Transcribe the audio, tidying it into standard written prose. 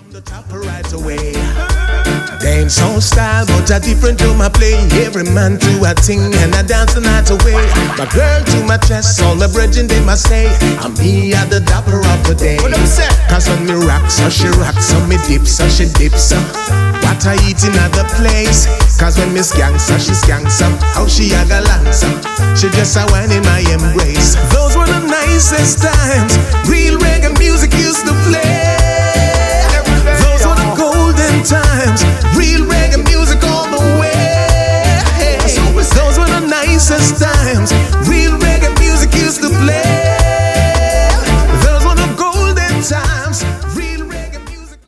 the top right away. Dance on style, but a different to my play. Every man to a thing and I dance the night away. My girl to my chest, all the bridging they must say. I'm me at the dapper of the day. Cause when me rock, so she rocks, so me dip, so she dips. What I eat in other place. Cause when me skanks, so she skanks up. How she a galants up. She just a wine in my embrace. Those were the nicest times. Real reggae music used to play.